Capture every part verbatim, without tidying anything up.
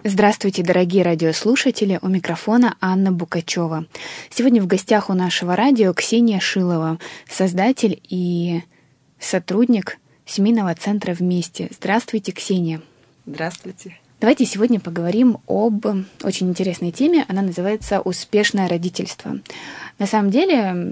Здравствуйте, дорогие радиослушатели, у микрофона Анна Букачева. Сегодня в гостях у нашего радио Ксения Шилова, создатель и сотрудник семейного центра «Вместе». Здравствуйте, Ксения. Здравствуйте. Давайте сегодня поговорим об очень интересной теме. Она называется «Успешное родительство». На самом деле,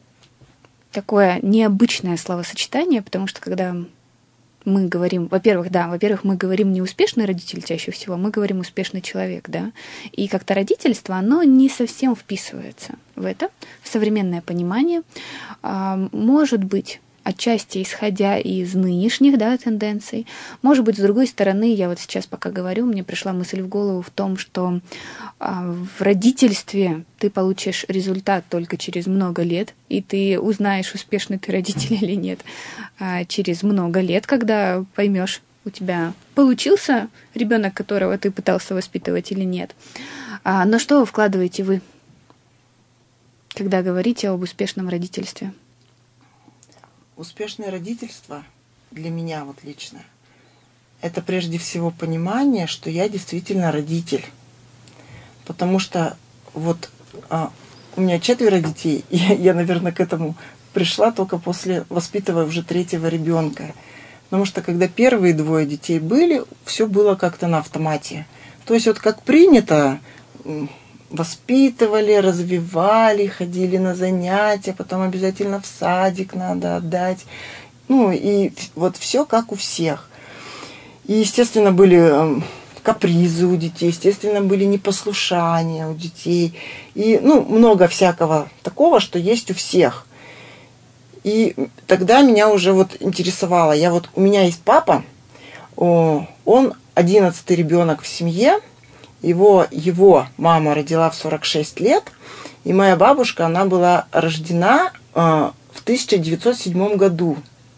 такое необычное словосочетание, потому что когда мы говорим, во-первых, да, во-первых, мы говорим не успешный родитель чаще всего, мы говорим успешный человек, да, и как-то родительство, оно не совсем вписывается в это, в современное понимание, может быть, отчасти исходя из нынешних, да, тенденций. Может быть, с другой стороны, я вот сейчас пока говорю, мне пришла мысль в голову в том, что а, в родительстве ты получишь результат только через много лет, и ты узнаешь, успешный ты родитель или нет, а, через много лет, когда поймешь, у тебя получился ребенок, которого ты пытался воспитывать или нет. А, но что вы вкладываете вы, когда говорите об успешном родительстве? Успешное родительство для меня вот лично это прежде всего понимание, что я действительно родитель. Потому что вот а, у меня четверо детей, и я, наверное, к этому пришла только после, воспитывая уже третьего ребенка. Потому что когда первые двое детей были, все было как-то на автомате. То есть вот как принято, воспитывали, развивали, ходили на занятия, потом обязательно в садик надо отдать. Ну и вот все как у всех. И, естественно, были капризы у детей, естественно, были непослушания у детей. И, ну, много всякого такого, что есть у всех. И тогда меня уже вот интересовало. Я вот, у меня есть папа, он одиннадцатый ребенок в семье. Его, его мама родила в сорок шесть лет, и моя бабушка, она была рождена э, в тысяча девятьсот седьмом году.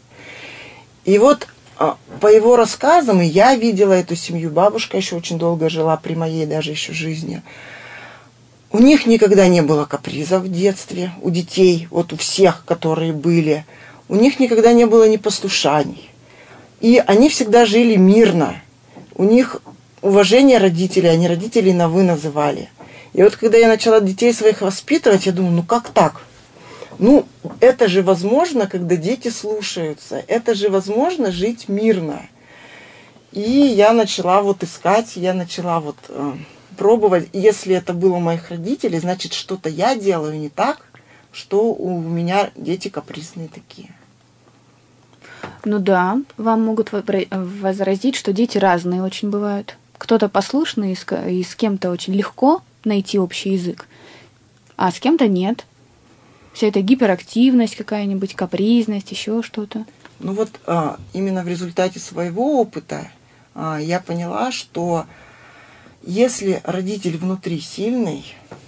И вот э, по его рассказам, и я видела эту семью, бабушка еще очень долго жила при моей даже еще жизни. У них никогда не было капризов в детстве, у детей, вот у всех, которые были. У них никогда не было непослушаний. И они всегда жили мирно. У них уважение родителей, они родителей на «вы» называли. И вот когда я начала детей своих воспитывать, я думаю, ну как так? Ну, это же возможно, когда дети слушаются. Это же возможно жить мирно. И я начала вот искать, я начала вот э, пробовать. И если это было у моих родителей, значит, что-то я делаю не так, что у меня дети капризные такие. Ну да, вам могут возразить, что дети разные очень бывают. Кто-то послушный, и с кем-то очень легко найти общий язык, а с кем-то нет. Вся эта гиперактивность какая-нибудь, капризность, еще что-то. Ну вот а, именно в результате своего опыта а, я поняла, что если родитель внутри сильный,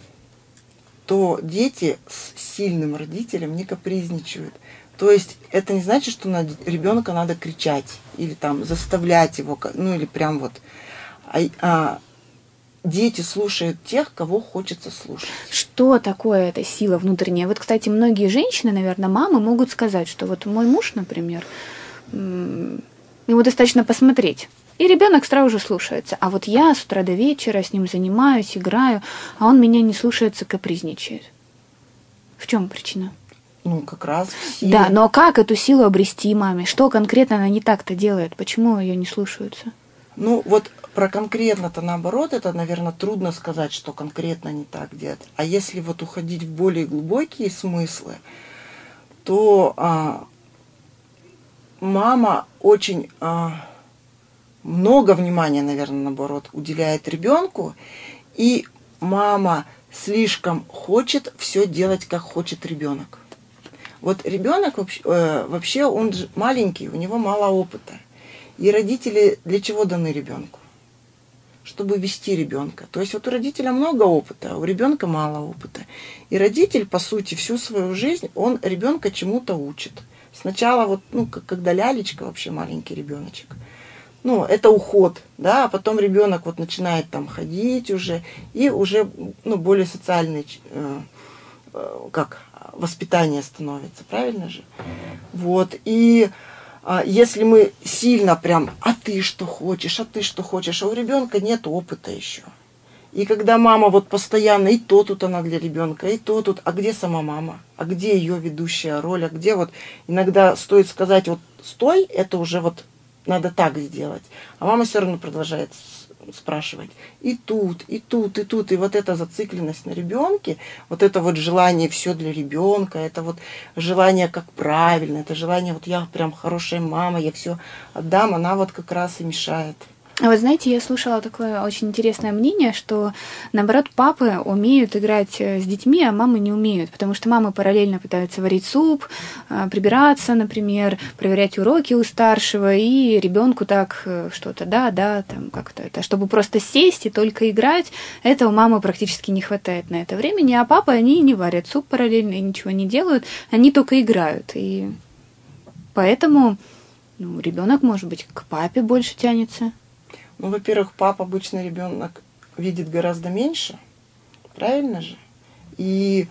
то дети с сильным родителем не капризничают. То есть это не значит, что на ребенка надо кричать или там заставлять его, ну или прям вот. А, а дети слушают тех, кого хочется слушать. Что такое эта сила внутренняя? Вот, кстати, многие женщины, наверное, мамы могут сказать, что вот мой муж, например, ему достаточно посмотреть, и ребенок сразу же слушается. А вот я с утра до вечера с ним занимаюсь, играю, а он меня не слушается, капризничает. В чем причина? Ну, как раз сила. Да, но как эту силу обрести маме? Что конкретно она не так-то делает? Почему ее не слушаются? Ну, вот про конкретно-то наоборот, это, наверное, трудно сказать, что конкретно не так делать. А если вот уходить в более глубокие смыслы, то а, мама очень а, много внимания, наверное, наоборот, уделяет ребенку, и мама слишком хочет все делать, как хочет ребенок. Вот ребенок вообще, э, вообще он же маленький, у него мало опыта. И родители для чего даны ребенку? Чтобы вести ребенка. То есть вот у родителя много опыта, а у ребенка мало опыта. И родитель, по сути, всю свою жизнь, он ребенка чему-то учит. Сначала вот, ну, как, когда лялечка, вообще маленький ребеночек. Ну, это уход, да, а потом ребенок вот начинает там ходить уже, и уже, ну, более социальный, э, э, как, воспитание становится, правильно же? Вот, и если мы сильно прям, а ты что хочешь, а ты что хочешь, а у ребенка нет опыта еще. И когда мама вот постоянно, и то тут она для ребенка, и то тут, а где сама мама, а где ее ведущая роль, а где вот иногда стоит сказать, вот стой, это уже вот надо так сделать. А мама все равно продолжает спрашивать. И тут, и тут, и тут. И вот эта зацикленность на ребенке, вот это вот желание все для ребенка, это вот желание как правильно, это желание, вот я прям хорошая мама, я все отдам, она вот как раз и мешает. А вот знаете, я слушала такое очень интересное мнение, что, наоборот, папы умеют играть с детьми, а мамы не умеют, потому что мамы параллельно пытаются варить суп, прибираться, например, проверять уроки у старшего, и ребенку так что-то, да, да, там как-то это, чтобы просто сесть и только играть, этого мамы практически не хватает на это времени, а папы, они не варят суп параллельно и ничего не делают, они только играют, и поэтому ну, ребенок, может быть, к папе больше тянется. Ну, во-первых, пап обычно ребенок видит гораздо меньше, правильно же? И,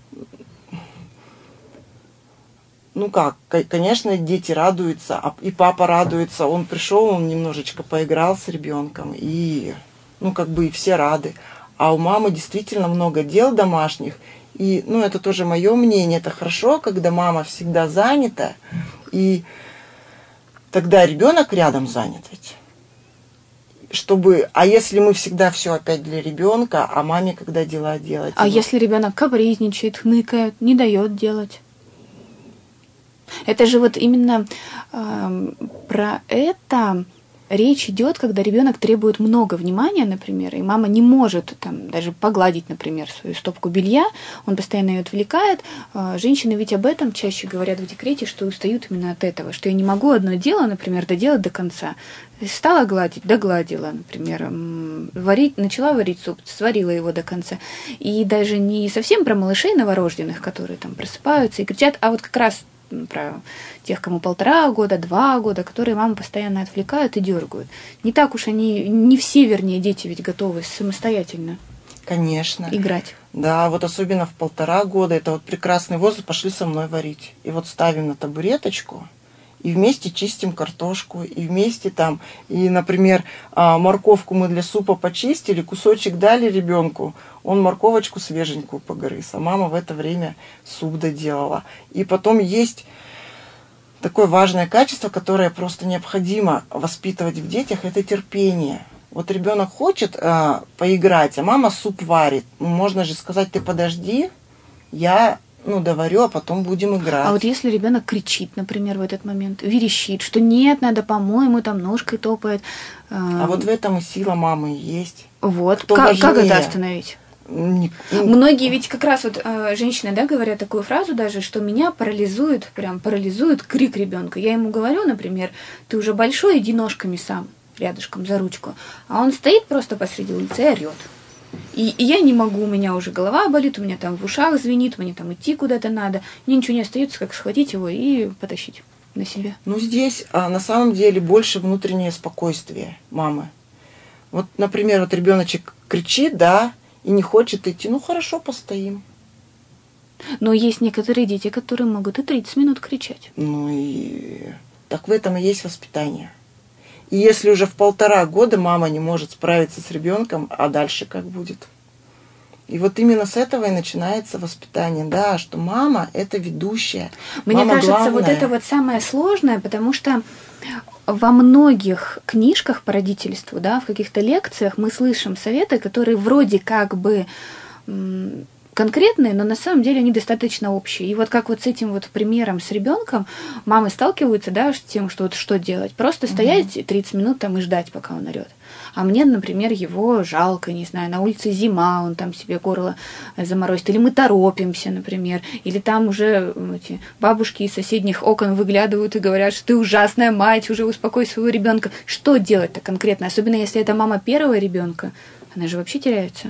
ну как, конечно, дети радуются, и папа радуется. Он пришел, он немножечко поиграл с ребенком, и, ну, как бы и все рады. А у мамы действительно много дел домашних, и, ну, это тоже мое мнение, это хорошо, когда мама всегда занята, и тогда ребенок рядом занят ведь. Чтобы, а если мы всегда все опять для ребенка, а маме когда дела делать? А его? Если ребенок капризничает, хныкает, не дает делать? Это же вот именно э, про это речь идет, когда ребенок требует много внимания, например, и мама не может там даже погладить, например, свою стопку белья, он постоянно ее отвлекает. Женщины ведь об этом чаще говорят в декрете, что устают именно от этого, что я не могу одно дело, например, доделать до конца. Стала гладить, догладила, например, варить, начала варить суп, сварила его до конца. И даже не совсем про малышей новорожденных, которые там просыпаются и кричат, а вот как раз про тех, кому полтора года, два года, которые маму постоянно отвлекают и дергают. Не так уж они, не все, вернее, дети ведь готовы самостоятельно Конечно. играть. Да, вот особенно в полтора года, это вот прекрасный возраст, пошли со мной варить. И вот ставим на табуреточку, и вместе чистим картошку, и вместе там, и, например, морковку мы для супа почистили, кусочек дали ребенку, он морковочку свеженькую погрыз, а мама в это время суп доделала. И потом есть такое важное качество, которое просто необходимо воспитывать в детях, это терпение. Вот ребенок хочет а, поиграть, а мама суп варит. Можно же сказать, ты подожди, я... ну, доварю, а потом будем играть. А вот если ребенок кричит, например, в этот момент, верещит, что нет, надо, по-моему, там ножкой топает. А э... вот в этом и сила мамы есть. Вот. Как, как это остановить? Не, ну... Многие ведь как раз вот э, женщины, да, говорят такую фразу даже, что меня парализует, прям парализует крик ребенка. Я ему говорю, например, ты уже большой, иди ножками сам, рядышком за ручку. А он стоит просто посреди улицы и орет. И, и я не могу, у меня уже голова болит, у меня там в ушах звенит, мне там идти куда-то надо. Мне ничего не остается, как схватить его и потащить на себе. Ну, здесь а, на самом деле больше внутреннее спокойствие мамы. Вот, например, вот ребеночек кричит, да, и не хочет идти. Ну, хорошо, постоим. Но есть некоторые дети, которые могут и тридцать минут кричать. Ну, и так в этом и есть воспитание. И если уже в полтора года мама не может справиться с ребенком, а дальше как будет? И вот именно с этого и начинается воспитание, да, что мама – это ведущая. Мне мама кажется, главная. Вот это вот самое сложное, потому что во многих книжках по родительству, да, в каких-то лекциях мы слышим советы, которые вроде как бы конкретные, но на самом деле они достаточно общие. И вот как вот с этим вот примером с ребенком мамы сталкиваются, да, с тем, что вот что делать. Просто стоять тридцать минут там и ждать, пока он орет. А мне, например, его жалко, не знаю, на улице зима, он там себе горло заморозит. Или мы торопимся, например. Или там уже эти бабушки из соседних окон выглядывают и говорят, что ты ужасная мать, уже успокой своего ребенка. Что делать-то конкретно? Особенно если это мама первого ребенка. Она же вообще теряется.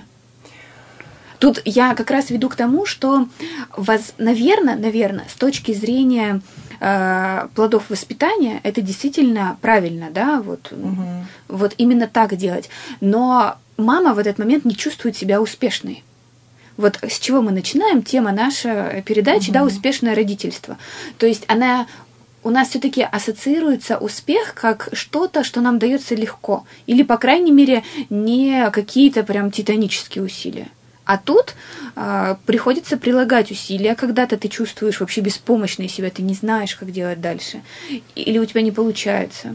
Тут я как раз веду к тому, что, наверное, наверное, с точки зрения э, плодов воспитания, это действительно правильно, да, вот, угу. вот именно так делать. Но мама в этот момент не чувствует себя успешной. Вот с чего мы начинаем? Тема нашей передачи, угу. да, успешное родительство. То есть она у нас все-таки ассоциируется успех как что-то, что нам дается легко. Или, по крайней мере, не какие-то прям титанические усилия. А тут э, приходится прилагать усилия. Когда-то ты чувствуешь вообще беспомощной себя, ты не знаешь, как делать дальше. Или у тебя не получается.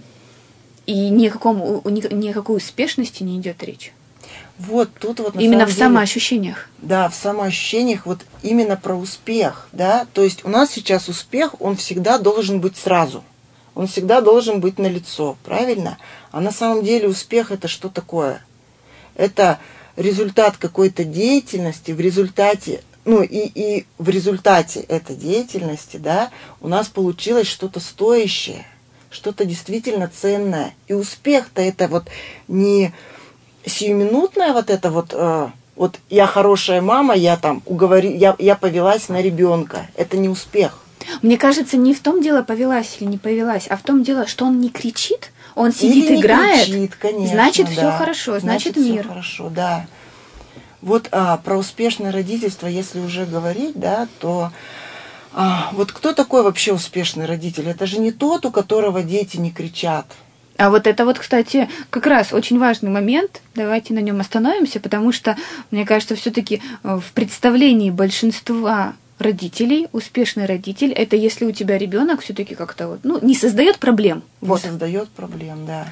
И ни о, каком, ни, ни о какой успешности не идет речь. Вот тут вот на именно самом в деле, самоощущениях. Да, в самоощущениях, вот именно про успех, да. То есть у нас сейчас успех, он всегда должен быть сразу. Он всегда должен быть налицо, правильно? А на самом деле успех это что такое? Это результат какой-то деятельности, в результате, ну и, и в результате этой деятельности, да, у нас получилось что-то стоящее, что-то действительно ценное. И успех-то это вот не сиюминутное вот это вот, э, вот я хорошая мама, я там уговори, я, я повелась на ребенка. Это не успех. Мне кажется, не в том дело, повелась или не повелась, а в том дело, что он не кричит, он сидит, или не играет, кричит, конечно, значит, да. все хорошо, значит, значит мир. Все хорошо, да. Вот а, про успешное родительство, если уже говорить, да, то а, вот кто такой вообще успешный родитель? Это же не тот, у которого дети не кричат. А вот это вот, кстати, как раз очень важный момент. Давайте на нем остановимся, потому что, мне кажется, все-таки в представлении большинства родителей, успешный родитель, это если у тебя ребенок все-таки как-то вот, ну, не создает проблем. Не вот. создает проблем, да.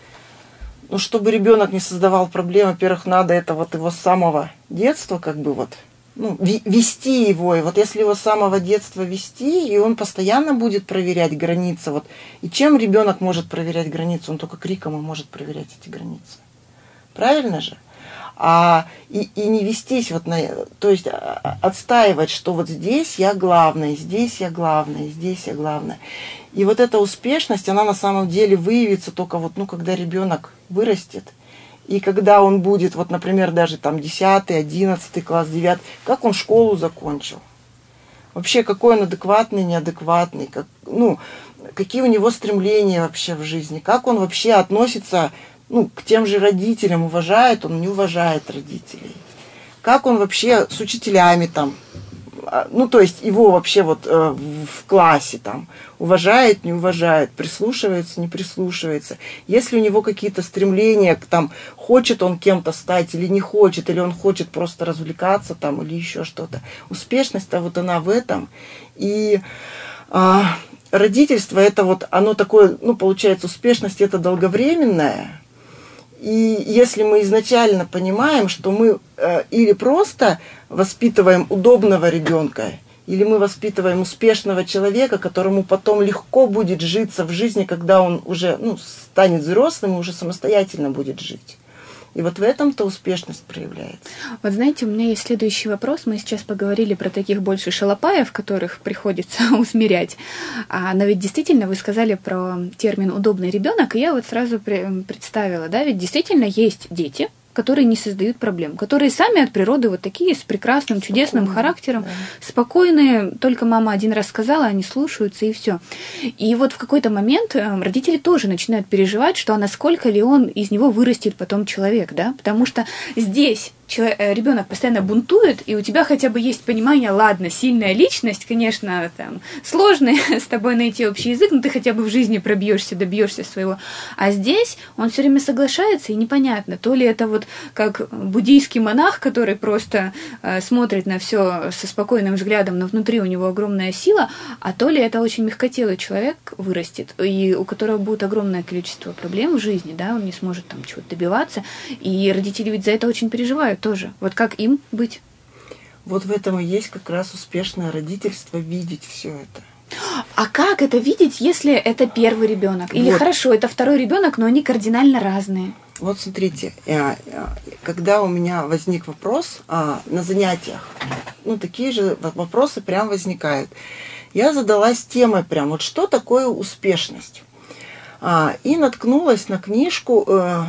Ну, чтобы ребенок не создавал проблем, во-первых, надо это вот его с самого детства, как бы вот, ну, вести его. И вот если его с самого детства вести, и он постоянно будет проверять границы. Вот. И чем ребенок может проверять границы? Он только криком и может проверять эти границы. Правильно же? А, и, и не вестись, вот на, то есть отстаивать, что вот здесь я главная, здесь я главная, здесь я главная. И вот эта успешность, она на самом деле выявится только вот, ну, когда ребенок вырастет. И когда он будет, вот, например, даже там десятый, одиннадцатый класс, девятый, как он школу закончил. Вообще, какой он адекватный, неадекватный, как, ну, какие у него стремления вообще в жизни, как он вообще относится, ну, к тем же родителям, уважает он, не уважает родителей. Как он вообще с учителями там, ну, то есть его вообще вот э, в классе там уважает, не уважает, прислушивается, не прислушивается. Если у него какие-то стремления, к, там, хочет он кем-то стать или не хочет, или он хочет просто развлекаться там, или еще что-то. Успешность-то вот она в этом. И э, родительство это вот, оно такое, ну, получается, успешность это долговременная. И если мы изначально понимаем, что мы э, или просто воспитываем удобного ребенка, или мы воспитываем успешного человека, которому потом легко будет житься в жизни, когда он уже, ну, станет взрослым и уже самостоятельно будет жить. И вот в этом-то успешность проявляется. Вот знаете, у меня есть следующий вопрос. Мы сейчас поговорили про таких больше шалопаев, которых приходится усмирять. А, но ведь действительно вы сказали про термин «удобный ребенок», и я вот сразу представила, да, ведь действительно есть дети, которые не создают проблем, которые сами от природы вот такие, с прекрасным, чудесным Спокойно, характером, да. спокойные, только мама один раз сказала, они слушаются, и все. И вот в какой-то момент родители тоже начинают переживать, что а насколько ли он из него вырастет потом человек, да, потому что здесь ребенок постоянно бунтует, и у тебя хотя бы есть понимание, ладно, сильная личность, конечно, там, сложно с тобой найти общий язык, но ты хотя бы в жизни пробьешься, добьешься своего. А здесь он все время соглашается, и непонятно, то ли это вот как буддийский монах, который просто э, смотрит на все со спокойным взглядом, но внутри у него огромная сила, а то ли это очень мягкотелый человек вырастет, и у которого будет огромное количество проблем в жизни, да, он не сможет там чего-то добиваться, и родители ведь за это очень переживают тоже. Вот как им быть? Вот в этом и есть как раз успешное родительство, видеть все это. А как это видеть, если это первый ребенок? Или вот. Хорошо, это второй ребенок, но они кардинально разные. Вот смотрите, когда у меня возник вопрос на занятиях, ну такие же вопросы прям возникают. Я задалась темой прям, вот что такое успешность? И наткнулась на книжку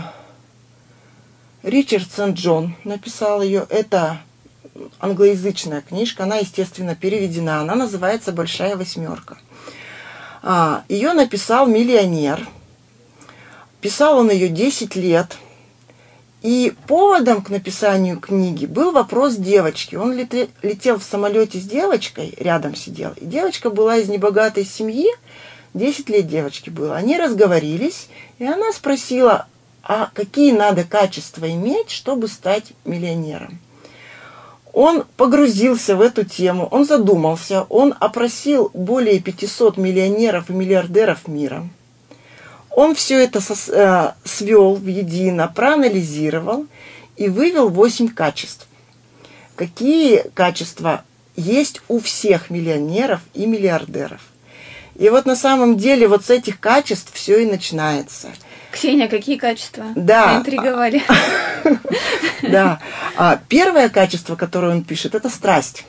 Ричард Сент-Джон написал ее. Это англоязычная книжка, она, естественно, переведена. Она называется «Большая восьмерка». Ее написал миллионер. Писал он ее десять лет. И поводом к написанию книги был вопрос девочки. Он летел в самолете с девочкой, рядом сидел. И девочка была из небогатой семьи, десять лет девочке было. Они разговорились, и она спросила, а какие надо качества иметь, чтобы стать миллионером. Он погрузился в эту тему, он задумался, он опросил более пятисот миллионеров и миллиардеров мира. Он все это сос, э, свел воедино, проанализировал и вывел восемь качеств. Какие качества есть у всех миллионеров и миллиардеров. И вот на самом деле вот с этих качеств все и начинается. Ксения, какие качества? Да. Заинтриговали. Да. Первое качество, которое он пишет, это страсть.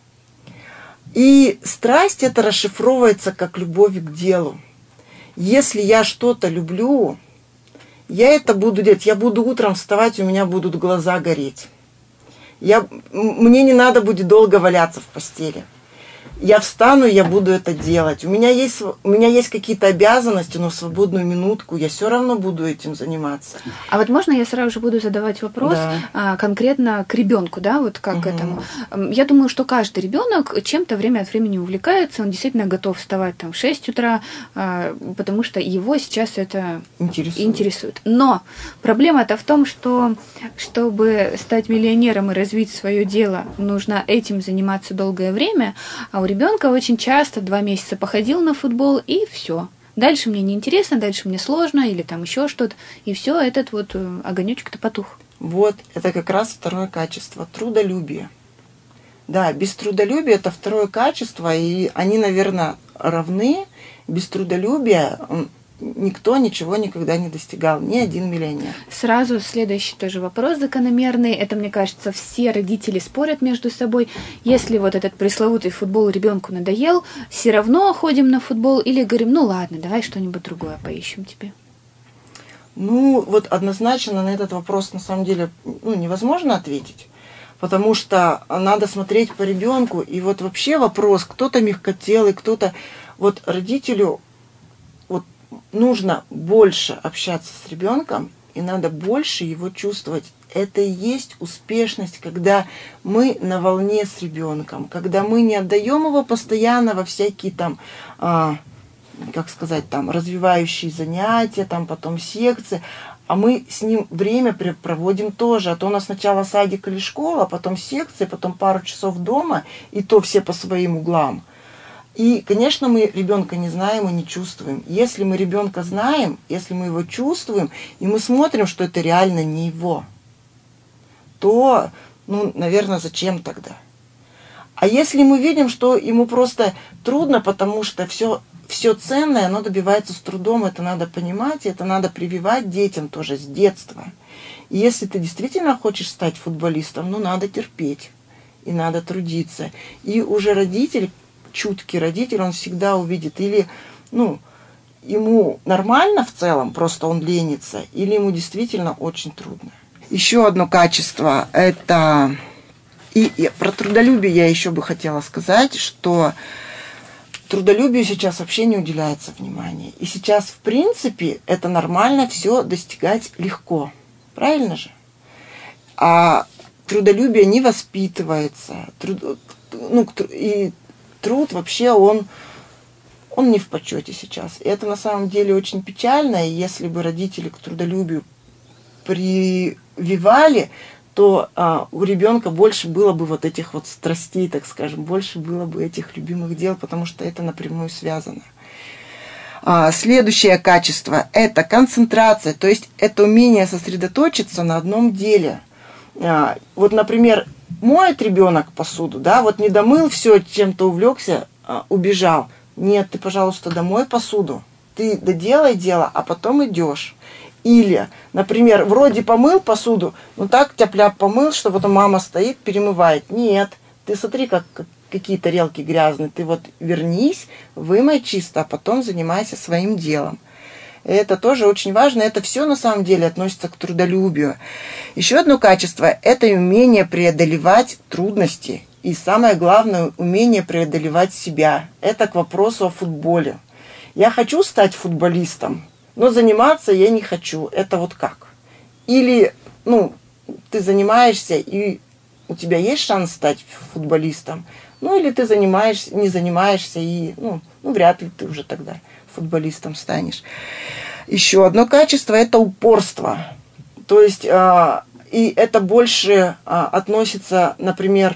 И страсть это расшифровывается как любовь к делу. Если я что-то люблю, я это буду делать. Я буду утром вставать, у меня будут глаза гореть. Я, мне не надо будет долго валяться в постели. Я встану, я буду это делать. У меня есть, у меня есть какие-то обязанности, но в свободную минутку я все равно буду этим заниматься. А вот можно я сразу же буду задавать вопрос, да. а, конкретно к ребенку, да, вот как угу. к этому? Я думаю, что каждый ребенок чем-то время от времени увлекается, он действительно готов вставать там в шесть утра, а, потому что его сейчас это интересует. интересует. Но проблема-то в том, что чтобы стать миллионером и развить свое дело, нужно этим заниматься долгое время, а у ребенка очень часто два месяца походил на футбол и все. Дальше мне неинтересно, дальше мне сложно или там еще что-то. И все, этот вот огонечек-то потух. Вот, это как раз второе качество – трудолюбие. Да, без трудолюбия это второе качество, и они, наверное, равны. Без трудолюбия никто ничего никогда не достигал, ни один миллионер. Сразу следующий тоже вопрос закономерный. Это, мне кажется, все родители спорят между собой. Если вот этот пресловутый футбол ребенку надоел, все равно ходим на футбол или говорим, ну ладно, давай что-нибудь другое поищем тебе? Ну, вот однозначно на этот вопрос на самом деле ну, невозможно ответить. Потому что надо смотреть по ребенку. И вот вообще вопрос, кто-то мягкотелый, кто-то... Вот родителю вот нужно больше общаться с ребенком, и надо больше его чувствовать. Это и есть успешность, когда мы на волне с ребенком, когда мы не отдаем его постоянно во всякие там, а, как сказать, там, развивающие занятия, там, потом секции, а мы с ним время проводим тоже. А то у нас сначала садик или школа, потом секции, потом пару часов дома, и то все по своим углам. И, конечно, мы ребенка не знаем и не чувствуем. Если мы ребенка знаем, если мы его чувствуем, и мы смотрим, что это реально не его, то, ну, наверное, зачем тогда? А если мы видим, что ему просто трудно, потому что все, все ценное, оно добивается с трудом, это надо понимать, это надо прививать детям тоже с детства. И если ты действительно хочешь стать футболистом, ну, надо терпеть и надо трудиться. И уже родитель, чуткий родитель, он всегда увидит, или, ну, ему нормально в целом, просто он ленится, или ему действительно очень трудно. Еще одно качество, это, и, и про трудолюбие я еще бы хотела сказать, что трудолюбию сейчас вообще не уделяется внимания. И сейчас, в принципе, это нормально все достигать легко. Правильно же? А трудолюбие не воспитывается. Труд, ну, и труд вообще, он, он не в почете сейчас. И это на самом деле очень печально. И если бы родители к трудолюбию прививали, то а, у ребенка больше было бы вот этих вот страстей, так скажем, больше было бы этих любимых дел, потому что это напрямую связано. А, следующее качество – это концентрация, то есть это умение сосредоточиться на одном деле. А, вот, например, моет ребенок посуду, да, вот не домыл все, чем-то увлекся, а, убежал. Нет, ты, пожалуйста, домой посуду, ты доделай дело, а потом идешь. Или, например, вроде помыл посуду, но так тяп-ляп помыл, что потом мама стоит, перемывает. Нет, ты смотри, как, как какие тарелки грязные, ты вот вернись, вымой чисто, а потом занимайся своим делом. Это тоже очень важно, это все на самом деле относится к трудолюбию. Еще одно качество – это умение преодолевать трудности. И самое главное – умение преодолевать себя. Это к вопросу о футболе. Я хочу стать футболистом, но заниматься я не хочу. Это вот как? Или, ну, ты занимаешься, и у тебя есть шанс стать футболистом, ну, или ты занимаешься, не занимаешься, и, ну, ну, вряд ли ты уже тогда футболистом станешь. Еще одно качество – это упорство. То есть, а, и это больше а, относится, например,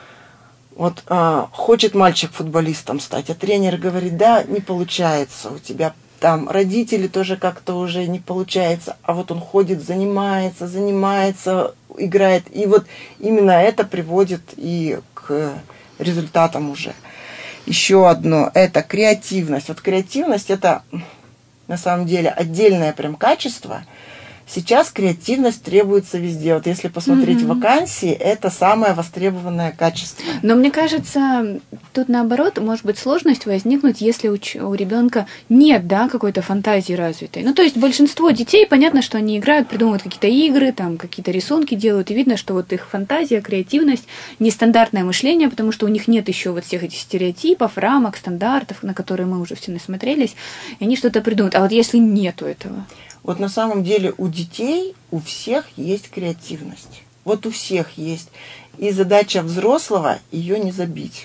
вот а, хочет мальчик футболистом стать, а тренер говорит, да, не получается у тебя. Там родители тоже как-то уже не получается, а вот он ходит, занимается, занимается, играет. И вот именно это приводит и к результатам уже. Еще одно – это креативность. Вот креативность – это на самом деле отдельное прям качество. Сейчас креативность требуется везде. Вот если посмотреть mm-hmm. вакансии, это самое востребованное качество. Но мне кажется, тут наоборот, может быть, сложность возникнуть, если у, у ребенка нет, да, какой-то фантазии развитой. Ну, то есть большинство детей, понятно, что они играют, придумывают какие-то игры, там, какие-то рисунки делают, и видно, что вот их фантазия, креативность, нестандартное мышление, потому что у них нет еще вот всех этих стереотипов, рамок, стандартов, на которые мы уже все насмотрелись, и они что-то придумают. А вот если нету этого? Вот на самом деле у детей, у всех есть креативность. Вот у всех есть. И задача взрослого ее не забить.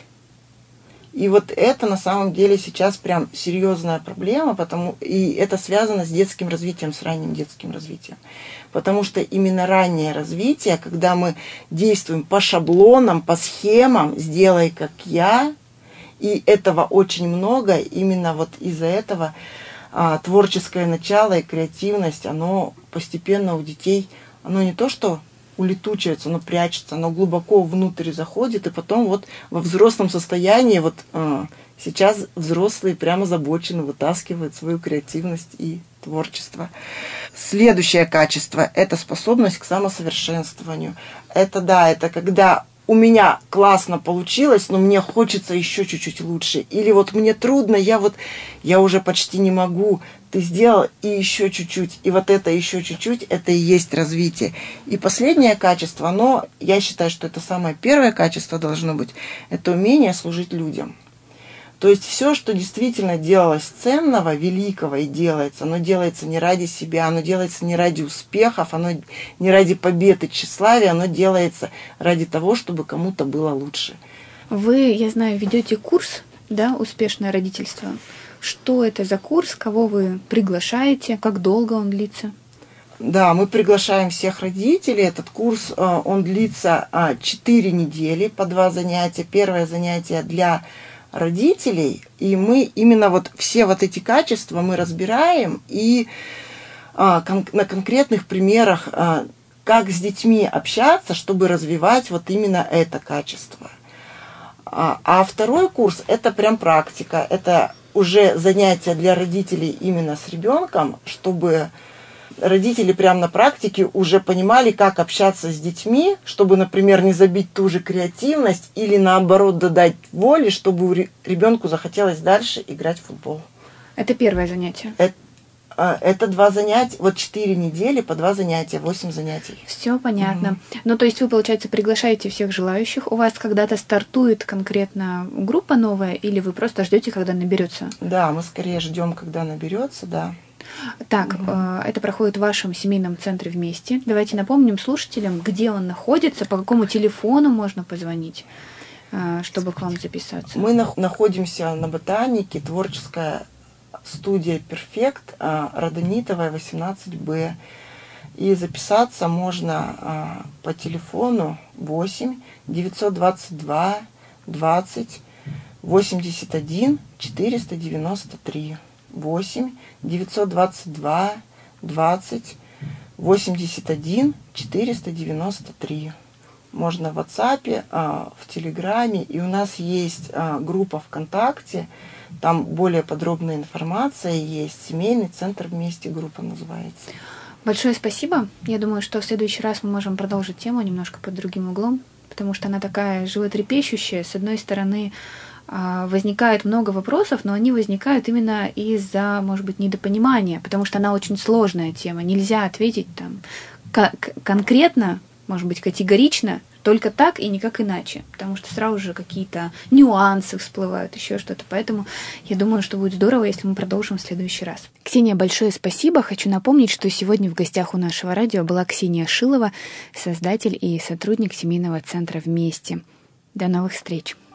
И вот это на самом деле сейчас прям серьезная проблема, потому, и это связано с детским развитием, с ранним детским развитием. Потому что именно раннее развитие, когда мы действуем по шаблонам, по схемам, сделай как я, и этого очень много, именно вот из-за этого А, творческое начало и креативность, оно постепенно у детей, оно не то что улетучивается, оно прячется, оно глубоко внутрь заходит, и потом вот во взрослом состоянии, вот а, сейчас взрослые прямо озабочены, вытаскивают свою креативность и творчество. Следующее качество – это способность к самосовершенствованию. Это да, это когда у меня классно получилось, но мне хочется еще чуть-чуть лучше. Или вот мне трудно, я вот, я уже почти не могу. Ты сделал и еще чуть-чуть. И вот это еще чуть-чуть, это и есть развитие. И последнее качество, оно, я считаю, что это самое первое качество должно быть, это умение служить людям. То есть все, что действительно делалось ценного, великого и делается, оно делается не ради себя, оно делается не ради успехов, оно не ради побед и тщеславия, оно делается ради того, чтобы кому-то было лучше. Вы, я знаю, ведете курс, да, «Успешное родительство». Что это за курс, кого вы приглашаете, как долго он длится? Да, мы приглашаем всех родителей. Этот курс, он длится четыре недели по два занятия. Первое занятие для родителей, и мы именно вот все вот эти качества мы разбираем и а, кон- на конкретных примерах, а, как с детьми общаться, чтобы развивать вот именно это качество. А, а второй курс – это прям практика, это уже занятия для родителей именно с ребенком, чтобы родители прямо на практике уже понимали, как общаться с детьми, чтобы, например, не забить ту же креативность или, наоборот, додать воли, чтобы ребенку захотелось дальше играть в футбол. Это первое занятие? Это, это два занятия, вот четыре недели по два занятия, восемь занятий. Все понятно. Угу. Ну, то есть вы, получается, приглашаете всех желающих. У вас когда-то стартует конкретно группа новая, или вы просто ждете, когда наберется? Да, мы скорее ждем, когда наберется, да. Так, угу. Это проходит в вашем семейном центре вместе. Давайте напомним слушателям, где он находится, по какому телефону можно позвонить, чтобы к вам записаться. Мы находимся на Ботанике, творческая студия «Перфект», Родонитовая, восемнадцать бэ. И записаться можно по телефону восемь девятьсот двадцать два двадцать восемьдесят один четыреста девяносто три. восемь девятьсот двадцать два двадцать восемьдесят один четыреста девяносто три. Можно в WhatsApp, в Телеграме, и у нас есть группа ВКонтакте, там более подробная информация есть. Семейный центр вместе группа называется. Большое спасибо. Я думаю, что в следующий раз мы можем продолжить тему немножко под другим углом, потому что она такая животрепещущая. С одной стороны, возникает много вопросов, но они возникают именно из-за, может быть, недопонимания, потому что она очень сложная тема. Нельзя ответить там к- конкретно, может быть, категорично, только так и никак иначе, потому что сразу же какие-то нюансы всплывают, еще что-то. Поэтому я думаю, что будет здорово, если мы продолжим в следующий раз. Ксения, большое спасибо. Хочу напомнить, что сегодня в гостях у нашего радио была Ксения Шилова, создатель и сотрудник семейного центра «Вместе». До новых встреч!